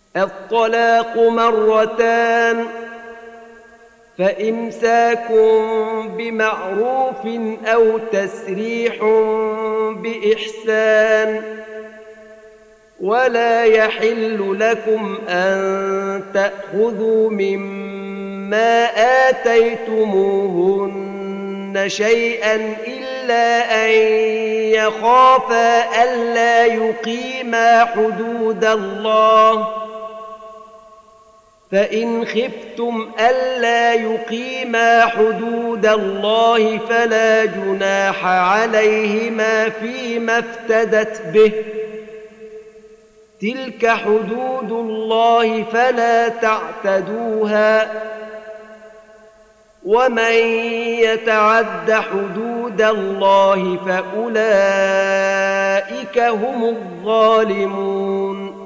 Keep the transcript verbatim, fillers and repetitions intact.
الطلاق مرتان، فإمساك بمعروف أو تسريح بإحسان. ولا يحل لكم أن تأخذوا مما آتيتموهن شيئا إلا أن يخافا ألا يقيما حدود الله، فإن خفتم ألا يقيما حدود الله فلا جناح عليهما فيما افتدت به، تلك حدود الله فلا تعتدوها، ومن يتعد حدود الله فأولئك هم الظالمون.